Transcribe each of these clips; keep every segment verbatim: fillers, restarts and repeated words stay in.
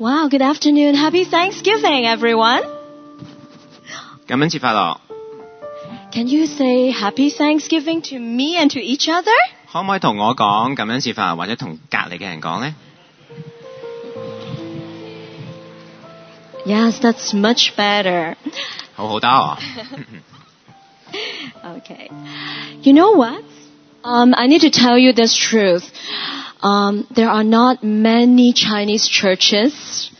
Wow, good afternoon. Happy Thanksgiving, everyone. 感恩節快樂， Can you say Happy Thanksgiving to me and to each other? 可唔可以同我講感恩節快樂，或者同隔離嘅人講呢？ Yes, that's much better. 好好多啊！ Okay. You know what? Um, I need to tell you this truth. Um, there are not many Chinese churches.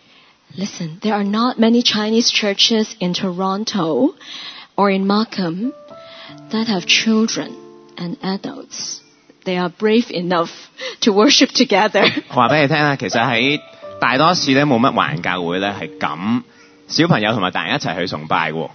Listen, there are not many Chinese churches in Toronto or in Markham that have children and adults. They are brave enough to worship together. 話俾你聽啦，其實喺大多數咧冇乜華人教會咧係咁小朋友同埋大人一齊去崇拜喎。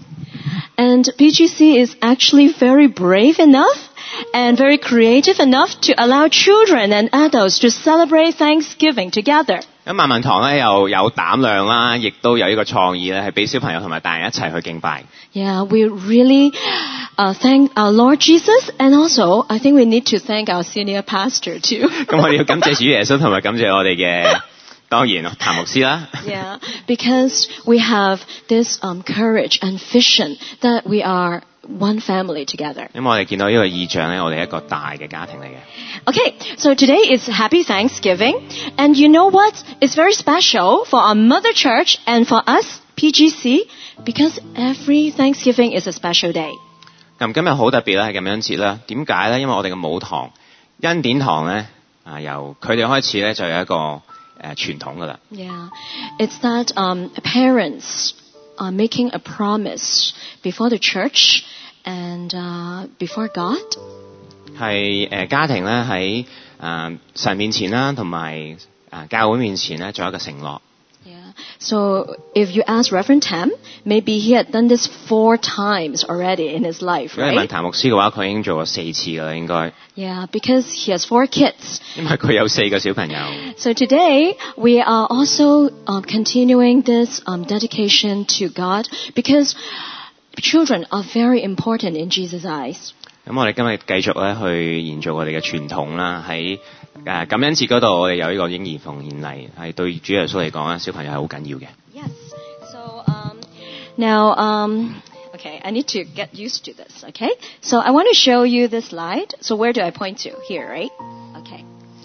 And P G C is actually very brave enough and very creative enough to allow children and adults to celebrate Thanksgiving together. 咁萬民堂咧又有膽量啦，亦都有呢個創意咧，係俾小朋友同埋大人一齊去敬拜。 Yeah, we really uh, thank our Lord Jesus, and also I think we need to thank our senior pastor too. 咁我哋要感謝主耶穌同埋感謝我哋嘅當然譚牧師啦。 Yeah, because we have this um, courage and vision that we are one family together. 咁我哋見到呢個異象咧，我哋係一個大嘅家庭嚟嘅。 Okay, so today is Happy Thanksgiving, and you know what? It's very special for our mother church and for us, P G C, because every Thanksgiving is a special day. 咁今日好特別啦，係感恩節啦。點解咧？因為我哋嘅母堂恩典堂咧，啊由佢哋開始咧就有一個誒傳統噶啦。 Yeah, it's that um, parents are making a promise before the church and uh, before God. 係誒家庭咧喺誒神面前啦，同埋啊教會面前咧做一個承諾。 Yeah. So if you ask Reverend Tam, maybe he had done this four times already in his life, 如果你問 right? 譚牧師嘅話，佢已經做過四次噶啦，應該， Yeah, because he has four kids. 因為佢有四個小朋友。 So today we are also um, continuing this um, dedication to God because children are very important in Jesus' eyes. 咁我哋今日繼續咧去延續我哋嘅傳統啦，喺誒感恩節嗰度，我哋有呢個嬰兒奉獻禮，係對主耶穌嚟講咧，小朋友係好緊要嘅。 Yes. So um, now, um, okay, I need to get used to this. Okay. So I want to show you this slide. So where do I point to? Here, right? Okay.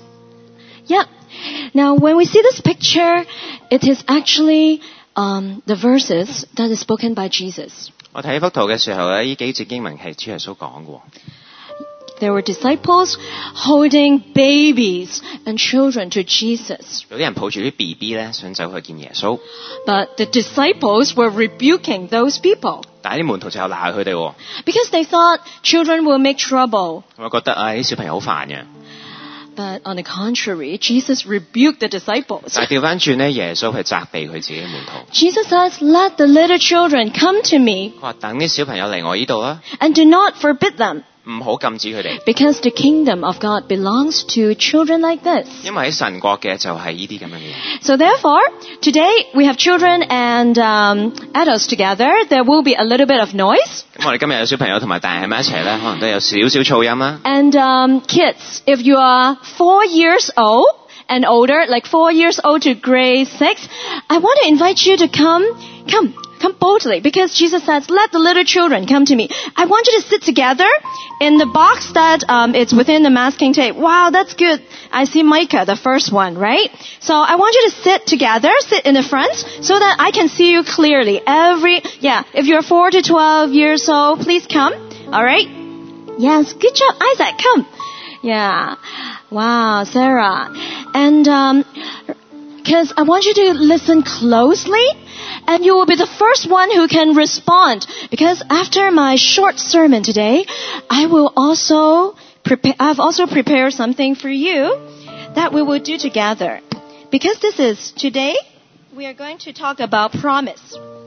Yeah. Now, when we see this picture, it is actually um, the verses that is spoken by Jesus. 我睇幅圖嘅時候咧，呢幾節經文係主耶穌講嘅。 There were disciples holding babies and children to Jesus. 有啲人抱住啲 B B 咧，想走去見耶穌， But the disciples were rebuking those people 但係啲門徒就有鬧佢哋喎， because they thought children will make trouble. 我覺得啊啲小朋友好煩嘅。 But on the contrary, Jesus rebuked the disciples. 但係調翻轉咧，耶穌係責備佢自己嘅門徒。 Jesus says, "Let the little children come to me 佢話等啲小朋友嚟我呢度啦， and do not forbid them, 唔好禁止佢哋， because the kingdom of God belongs to children like this." 因為喺神國嘅就係呢啲咁樣嘅嘢。 So therefore, today we have children and um, adults together. There will be a little bit of noise. 咁我哋今日有小朋友同埋大人喺埋一齊咧，可能都有少少噪音啦。 And um, kids, if you are four years old and older, like four years old to grade six, I want to invite you to come, come, come boldly, because Jesus says, "Let the little children come to me." I want you to sit together in the box that um, is within the masking tape. Wow, that's good. I see Micah, the first one, right? So I want you to sit together, sit in the front, so that I can see you clearly. Every, yeah, if you're four to twelve years old, please come. All right? Yes, good job, Isaac. Come. Yeah. Wow, Sarah. And um, because I want you to listen closely, and you will be the first one who can respond. Because after my short sermon today, I will also prepare. I've also prepared something for you that we will do together. Because this is today, we are going to talk about promise.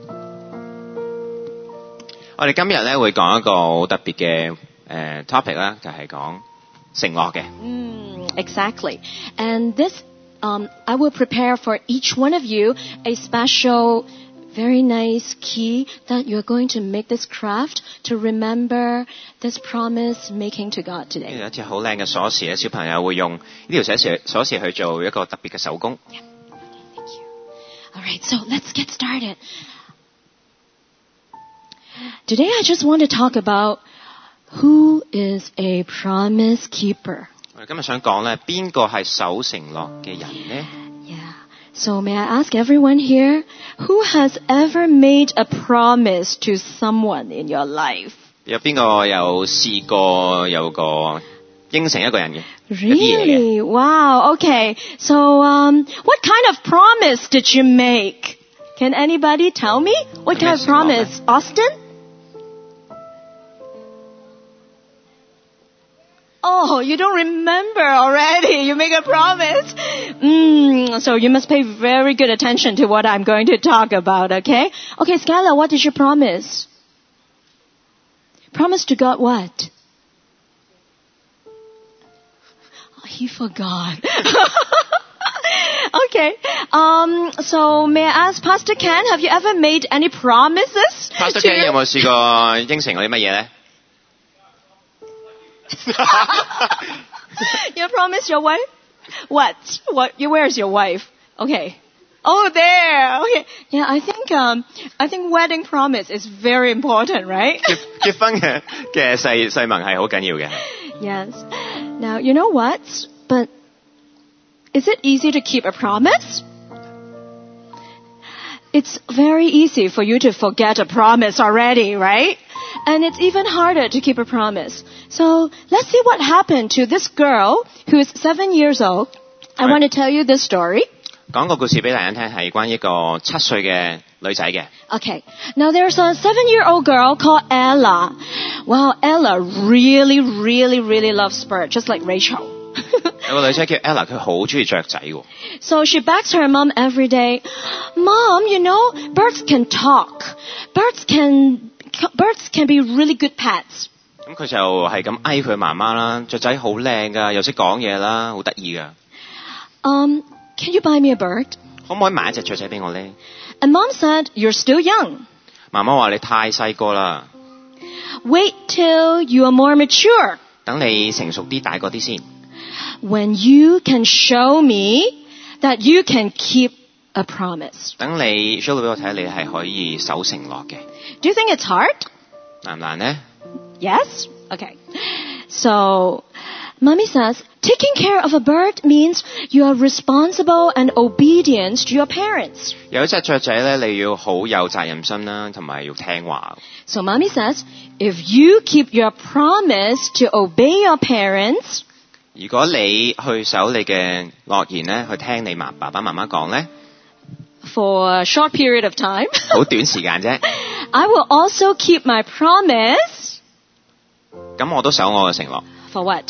我哋今日咧會講一個好特別嘅誒 topic 啦，就係講承諾嘅。 Mm, exactly. And this, um, I will prepare for each one of you a special, very nice key that you're going to make this craft to remember this promise making to God 呢 today. 有一隻好靚嘅鎖匙咧，小朋友會用呢條鎖匙鎖匙去做一個特別嘅手工。 Yeah. Thank you. Alright, so let's get started. Today I just want to talk about who is a promise keeper. 我哋今日想講咧，邊個係守承諾嘅人呢？ Yeah. So may I ask everyone here, who has ever made a promise to someone in your life? 有邊個有試過有個應承一個人嘅？一啲嘢嘅 Really? Wow. Okay. So, um, what kind of promise did you make? Can anybody tell me? What kind of promise? Austin? Oh, you don't remember already. You make a promise. Mm, so you must pay very good attention to what I'm going to talk about, okay? Okay, Skylar, what did you promise? Promise to God what? Oh, he forgot. Okay. Um, so may I ask Pastor Ken, have you ever made any promises? Pastor to Ken 有冇試過應承過啲乜嘢咧？ You promise your wife? What? What? Where's your wife? Okay. Oh, there. Okay. Yeah, I think um, I think wedding promise is very important, right? 結結婚嘅嘅誓誓盟係好緊要嘅。 Yes. Now you know what? But is it easy to keep a promise? It's very easy for you to forget a promise already, right? And it's even harder to keep a promise. So let's see what happened to this girl who is seven years old. I Right. want to tell you this story. 講個故事俾大家聽係關於一個七歲嘅女仔嘅。 Okay. Now there's a seven-year-old girl called Ella. Wow, Ella really, really, really loves birds, just like Rachel. 有個女仔叫 Ella， 佢好中意雀仔喎。 So she begs her mom every day, Mom, you know, birds can talk. Birds can, birds can be really good pets. 咁佢就係咁嗌佢媽媽啦，雀仔好靚㗎，又識講嘢啦，好得意㗎。 Um, can you buy me a bird? 可唔可以買一隻雀仔俾我呢？ And Mom said, You're still young. 媽媽話你太細個啦， Wait till you are more mature. 等你成熟啲、大個啲先。 When you can show me that you can keep a promise. 等你 show 到俾我睇，你係可以守承諾嘅。 Do you think it's hard? 難唔難呢？ Yes? Okay. So, Mommy says, taking care of a bird means you are responsible and obedient to your parents. 有一隻雀仔咧，你要好有責任心啦，同埋要聽話。 So Mommy says, if you keep your promise to obey your parents, 如果你去守你嘅諾言咧，去聽你媽爸爸媽媽講咧， for a short period of time, 好短時間啫， I will also keep my promise. 咁我都守我嘅承諾。 For what?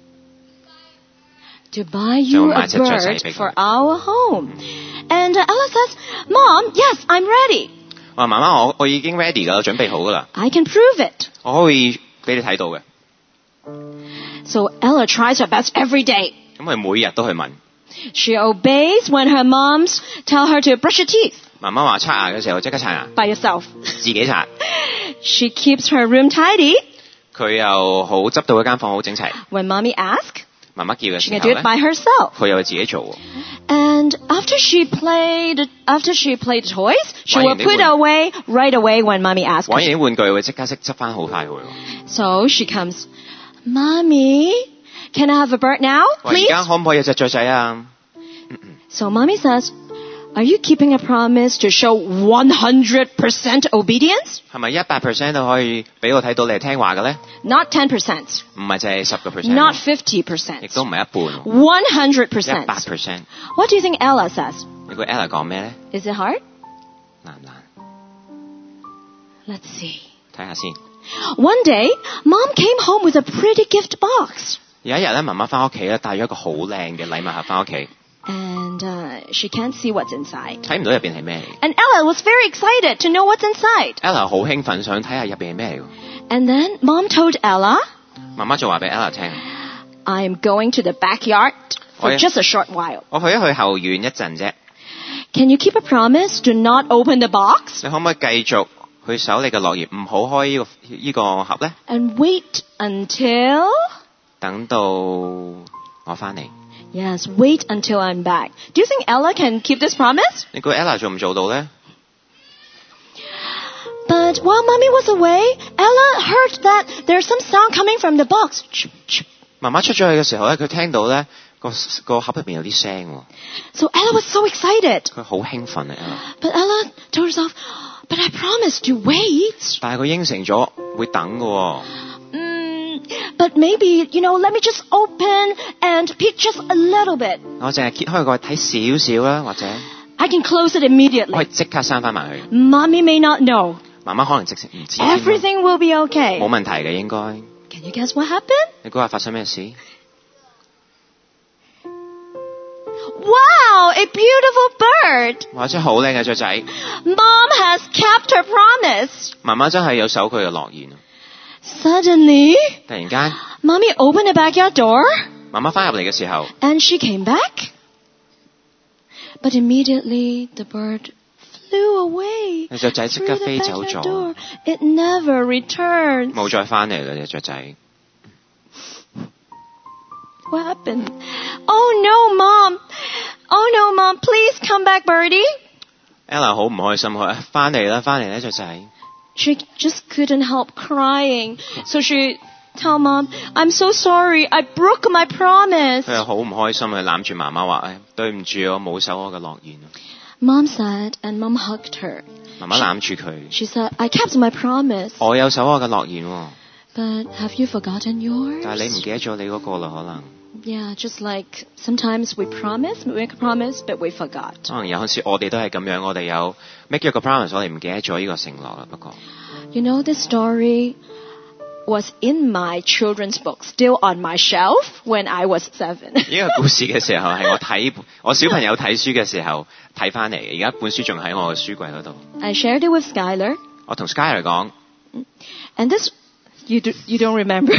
To buy you a bird for our home. And uh, Ella says, Mom, yes, I'm ready. 我話媽媽，我我已經 ready 㗎，準備好㗎啦， I can prove it. 我可以俾你睇到嘅。 So Ella tries her best every day. 咁佢每日都去問。 She obeys when her moms tell her to brush her teeth 媽媽話刷牙嘅時候即刻刷牙， by yourself. 自己刷。 She keeps her room tidy 佢又好執到一間房好整齊。 when Mommy asks. 媽媽叫嘅 She 時 can 候 do it 咧， by herself. 佢又會自己做喎。 And after she played, after she played toys, she will Why you put need away right away when Mommy asks. 玩完啲玩具會即刻識執翻好快佢喎。 So she comes, Mommy, can I have a bird now, 話而 please? 家可唔可以有隻雀仔啊？ So Mommy says, are you keeping a promise to show one hundred percent obedience? 係咪一百 percent 都可以俾我睇到你係聽話嘅咧？ Not ten percent, 唔係淨係十個 percent， not fifty 亦 percent, 都唔係一半， one hundred 一百 percent. percent。 What do you think Ella says? 你估 Ella 講咩咧？ Is it hard? 難唔難？ Let's see. 睇下先。 One day, Mom came home with a pretty gift box. 有一日咧，媽媽翻屋企咧，帶咗一個好靚嘅禮物盒翻屋企， And uh, she can't see what's inside. 睇唔到入邊係咩嚟。 And Ella was very excited to know what's inside. Ella 好興奮，想睇下入邊係咩嚟喎。 And then Mom told Ella, 媽媽就話俾 Ella 聽： I'm going to the backyard for Oh, yeah. just a short while. 我去一去後院一陣啫， Can you keep a promise to not open the box 你可唔可以繼續去守你嘅諾言，唔好開呢、呢個呢、個盒咧？ and wait until 等到我翻嚟。 Yes, wait until I'm back. Do you think Ella can keep this promise? 你估 Ella 做唔做到咧？ But while Mommy was away, Ella heard that there's some sound coming from the box. 媽媽出咗去嘅時候咧，佢聽到咧個個盒入邊有啲聲喎。 So Ella was so excited. 佢好興奮啊 Ella。 But Ella told herself, but I promised to wait. 但係佢應承咗會等嘅喎。 Mm, but maybe, you know, let me just open and peek just a little bit. 我淨係揭開個睇少少啦，或者 I can close it 我可以 immediately. 即刻閂翻埋佢。 Mommy may not know. 媽媽可能直情唔知添啊。 Everything will be 冇 okay. 問題嘅應該。 Can you guess what happened? 你估下發生咩事？ Wow, a beautiful bird. 哇！真係好靚嘅雀仔。 Mom has kept her promise. 媽媽真係有守佢嘅諾言。 Suddenly, 突然間， Mommy opened the backyard door 媽媽翻入嚟嘅時候， and she came back. But immediately the bird flew away 隻雀仔即 through 刻 the 飛走 backyard 咗， door. It never returned. 冇再翻嚟啦隻雀仔。 What happened? Oh no, Mom. Oh no, Mom. Please come back, birdie. Ella 好唔開心，佢翻嚟啦，翻嚟啦雀仔。 She just couldn't help crying. So she tell Mom, I'm so sorry. I broke my promise. 佢又好唔開心，佢攬住媽媽話：誒，對唔住，我冇守我嘅諾言。 Mom said, and Mom hugged her. 媽媽攬住佢， She said, I kept my promise. 我有守我嘅諾言喎， But have you forgotten yours? 但係你唔記得咗你嗰個啦，可能。 Yeah, just like sometimes we promise, we make a promise, but we forgot. 可能有陣時我哋都係咁樣，我哋有 make 一個 promise， 我哋唔記得咗呢個承諾啦。不過 You know, this story was in my children's book, still on my shelf when I was seven. 呢個故事嘅時候係我睇我小朋友睇書嘅時候睇翻嚟嘅，而家本書仲喺我嘅書櫃嗰度。 I shared it with Skylar, 我同 Skylar 講， and this, you, do, you don't remember.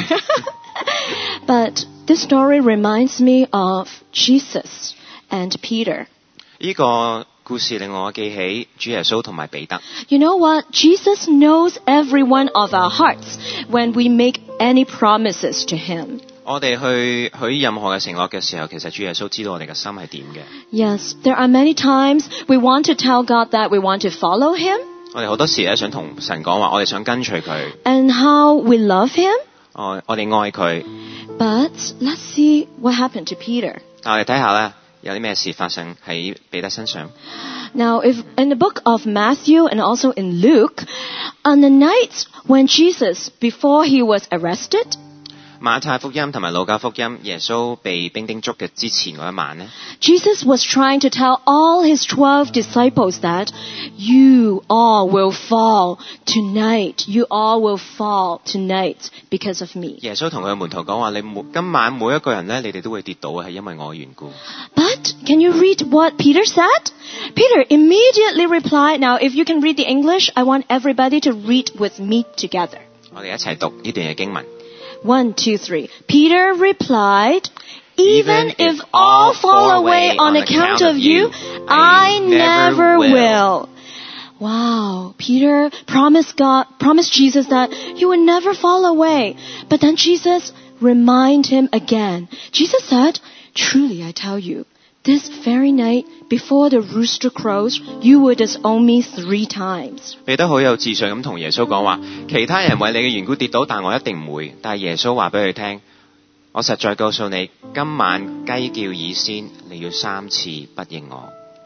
But this story reminds me of Jesus and Peter. 呢個故事令我記起主耶穌同埋彼得。 You know what? Jesus knows every one of our hearts when we make any promises to Him. 我哋去許任何嘅承諾嘅時候，其實主耶穌知道我哋嘅心係點嘅。 Yes, there are many times we want to tell God that we want to follow Him 我哋好多時咧想同神講話，我哋想跟隨佢， and how we love Him. 我我哋愛佢。 But let's see what happened to Peter. 但我哋睇下咧，有啲咩事發生喺彼得身上。 Now, if in the book of Matthew and also in Luke, on the night when Jesus, before he was arrested, 馬太福音同埋路加福音，耶穌被兵丁捉嘅之前嗰一晚咧， Jesus was trying to tell all his twelve disciples that you all will fall tonight. You all will fall tonight because of me. 耶穌同佢嘅門徒講話：你每今晚每一個人咧，你哋都會跌倒，係因為我嘅緣故。 But can you read what Peter said? Peter immediately replied. Now, if you can read the English, I want everybody to read with me together. 我哋一齊讀呢段嘅經文。 One, two, three. Peter replied, Even if all fall away on account of you, I never will. Wow, Peter promised God, promised Jesus that he would never fall away. But then Jesus reminded him again. Jesus said, Truly I tell you, this very night before the rooster crows, you will disown me three times. 彼得好有自信咁同耶穌講話，其他人為你嘅緣故跌倒，但我一定唔會。但係耶穌話俾佢聽，我實在告訴你，今晚雞叫以先，你要三次不認我。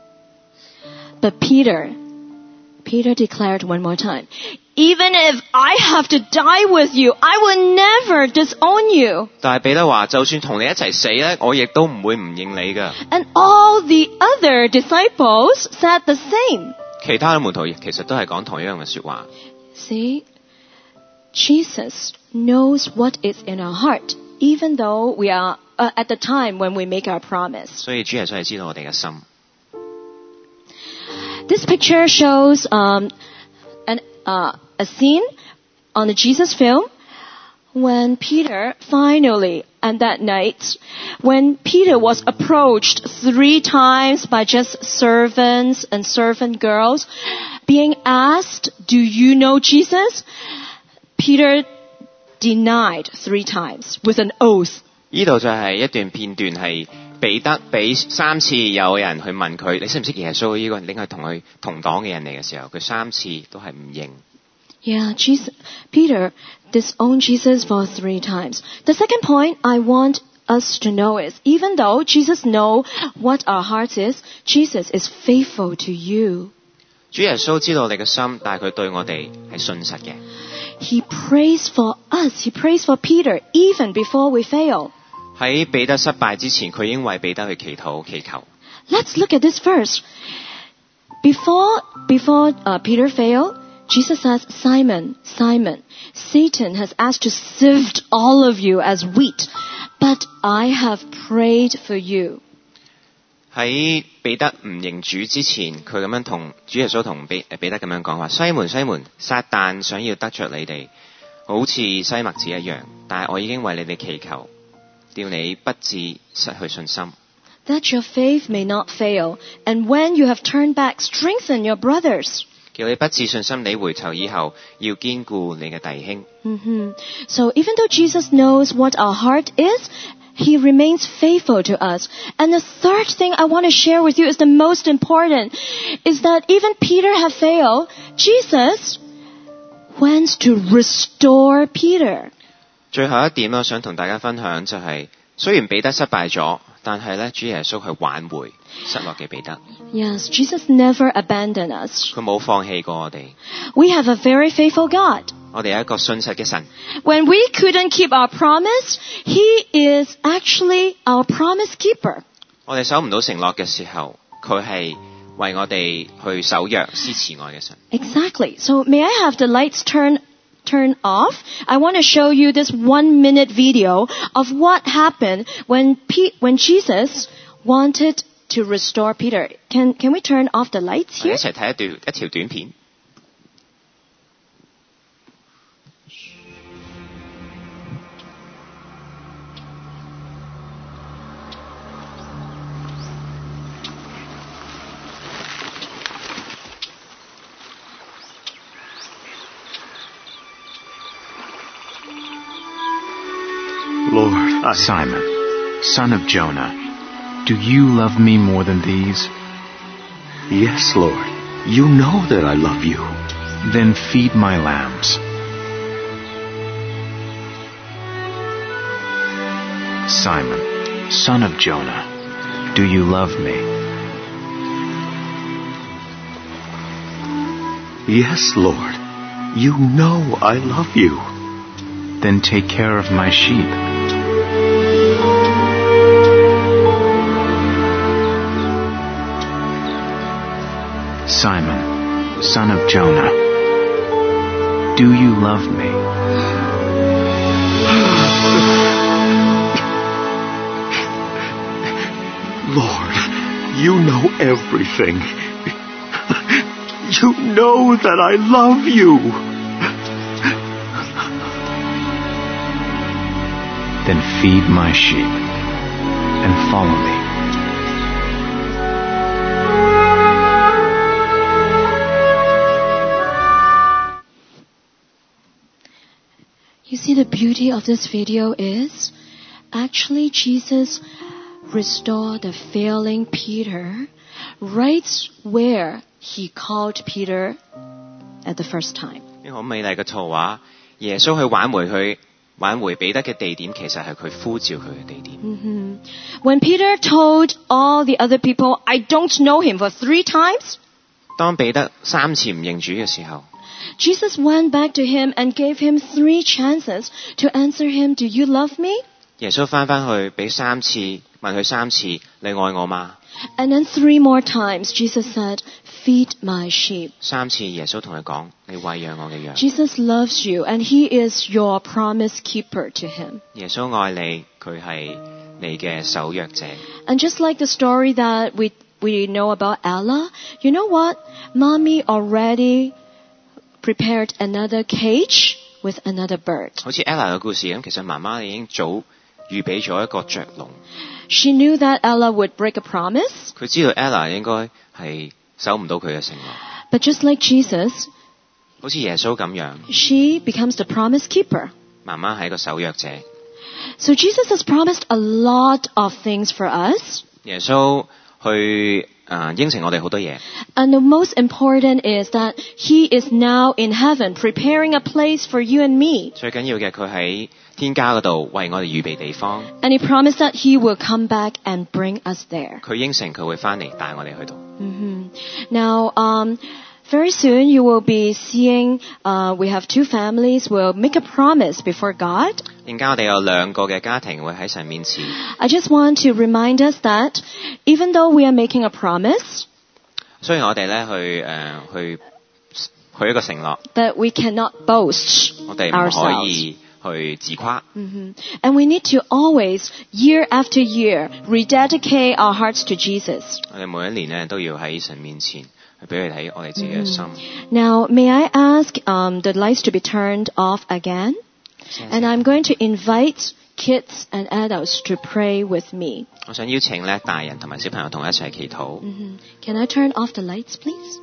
But Peter, Peter declared one more time, Even if I have to die with you, I will never disown you. 但係彼得話，就算同你一齊死咧，我亦都唔會唔認你㗎。 And all the other disciples said the same. 其他嘅門徒其實都係講同一樣嘅說話。 See, Jesus knows what is in our heart, even though we are uh, at the time when we make our promise. 所以主耶穌係知道我哋嘅心。 This picture shows um, an, uh, a scene on the Jesus film when Peter finally, and that night, when Peter was approached three times by just servants and servant girls, being asked, do you know Jesus? Peter denied three times with an oath. 呢度就係一段片段係彼得俾三次有人去問佢，你識唔識耶穌呢個人？應該係同佢同黨嘅人嚟嘅時候，佢三次都係唔認。 Yeah, Jesus, Peter disowned Jesus for three times. The second point I want us to know is, even though Jesus knows what our heart is, Jesus is faithful to you. 主耶穌知道你嘅心，但係佢對我哋係信實嘅。 He prays for us. He prays for Peter even before we fail. 喺彼得失敗之前，佢已經為彼得去祈禱祈求。 Let's look at this verse. Before, before uh, Peter failed, Jesus says, Simon, Simon, Satan has asked to sift all of you as wheat, but I have prayed for you. 喺彼得唔認主之前，佢咁樣同主耶穌同彼彼得咁樣講話：西門西門，撒旦想要得着你哋，好似西麥子一樣，但係我已經為你哋祈求，叫你不致失去信心。 That your faith may not fail, and when you have turned back, strengthen your brothers. 叫你不致信心，你回頭以後要堅固你嘅弟兄。 Mm-hmm. So even though Jesus knows what our heart is, He remains faithful to us. And the third thing I want to share with you is the most important, is that even Peter had failed, Jesus wants to restore Peter. 最後一點我想同大家分享就係、是，雖然彼得失敗咗，但係咧主耶穌去挽回失落嘅彼得。 Yes, Jesus never abandoned us. 佢冇放棄過我哋。 We have a very faithful God. 我哋有一個信實嘅神。 When we couldn't keep our promise, He is actually our promise keeper. 我哋守唔到承諾嘅時候，佢係為我哋去守約施慈愛嘅神。 Exactly. So may I have the lights turn turn off? I want to show you this one minute video of what happened when Pe- when Jesus wanted to restore Peter. Can can we turn off the lights 我哋 here? 一齊睇一段一條短片。 Lord, I... Simon, son of Jonah, do you love me more than these? Yes, Lord. You know that I love you. Then feed my lambs. Simon, son of Jonah, do you love me? Yes, Lord. You know I love you. Then take care of my sheep. Simon, son of Jonah, do you love me? Lord, you know everything. You know that I love you. Then feed my sheep and follow me. You see, the beauty of this video is actually Jesus restored the failing Peter right where he called Peter at the first time. 呢個好美麗嘅圖畫，耶穌去挽回佢挽回彼得嘅地點，其實係佢呼召佢嘅地點。 Mm-hmm. When Peter told all the other people, I don't know him for three times, 當彼得三次唔認主嘅時候， Jesus went back to him and gave him three chances to answer him, Do you love me? 耶穌翻返去俾三次問佢三次，你愛我嗎？ And then three more times, Jesus said, Feed my sheep. 三次耶穌同佢講，你餵養我嘅羊。 Jesus loves you, and He is your promise keeper to Him. 耶穌愛你，佢係你嘅守約者。 And just like the story that we we know about Ella, you know what? Mommy already prepared another cage with another bird. 好似 Ella 嘅故事咁，其實媽媽已經早預備咗一個雀籠。 She knew that Ella would break a promise. 佢知道 Ella 應該係守唔到佢嘅承諾。 But just like Jesus, 好似耶穌咁樣， she becomes the promise keeper. 媽媽係一個守約者。 So Jesus has promised a lot of things for us. 耶穌去啊、呃、應承我哋好多嘢， And the most important is that He is now in heaven preparing a place for you and me. 最緊要嘅佢喺天家嗰度為我哋預備地方。 And He promised that He will come back and bring us there. 佢應承佢會翻嚟帶我哋去到。 hmm Now, um, very soon you will be seeing, uh, we have two families will make a promise before God. 而家我哋有兩個嘅家庭會喺神面前， I just want to remind us that even though we are making a promise, 雖然我哋咧去誒、呃、去去一個承諾， that we cannot boast 我哋唔可 ourselves. 以去自誇。 hmm And we need to always, year after year, rededicate our hearts to Jesus. 我哋每一年咧都要喺神面前去俾佢睇我哋自己嘅心。 Now, may I ask um, the lights to be turned off again? And I'm going to invite kids and adults to pray with me. 我想邀請咧大人同埋小朋友同我一齊祈禱。 Mhm. Can I turn off the lights, please?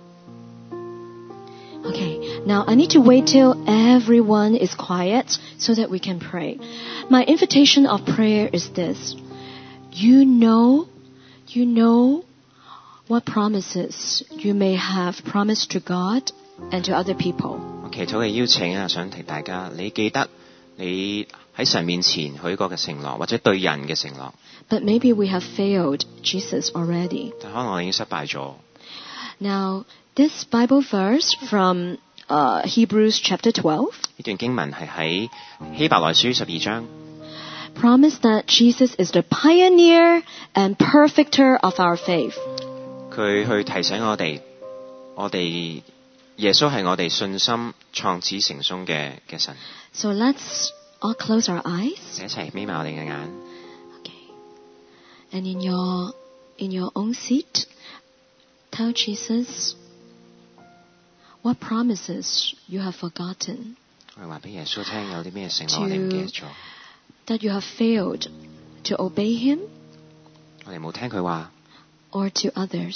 Okay, now I need to wait till everyone is quiet so that we can pray. My invitation of prayer is this. You know, you know what promises you may have promised to God and to other people. 我祈禱嘅邀請啊，想提大家，你記得你喺神面前許過嘅承諾，或者對人嘅承諾， But maybe we have failed Jesus already. 但可能我哋已經失敗咗。 Now, this Bible verse from uh, Hebrews chapter twelve 呢段經文係喺希伯來書十二章， promise that Jesus is the pioneer and perfecter of our faith. 佢去提醒我哋，我哋耶穌係我哋信心創始成終嘅嘅神。 So let's all close our eyes. 一齊眯埋我哋嘅眼， Okay. And in your in your own seat, tell Jesus what promises you have forgotten, 我哋話俾耶穌聽有啲咩承諾我哋唔記得咗， that you have failed to obey Him 我哋冇聽佢話， or to others.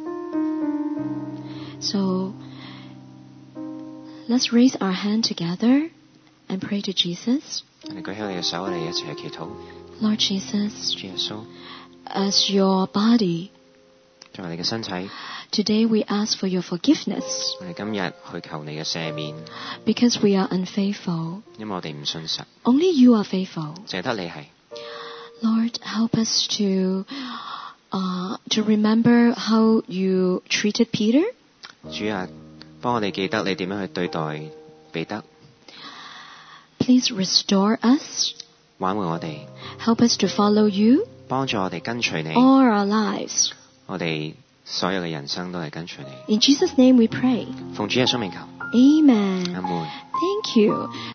So let's raise our hand together and pray to Jesus. 我哋舉起我哋嘅手，我哋一齊去祈禱。 Lord Jesus, 主耶穌， as your body, 作為你嘅身體， today we ask for your forgiveness 我哋今日去求你嘅赦免， because we are unfaithful. 因為我哋唔信實， Only you are faithful. 淨係得你係。 Lord, help us to uh, to remember how you treated Peter. 主啊，幫我哋記得你點樣去對待彼得， Please restore us. 挽回我哋， Help us to follow you 幫助我哋跟隨你。 all our lives. 我哋所有嘅人生都係跟隨你。 In Jesus' name we pray. 奉主耶穌名求， Amen. 阿門。 Thank you.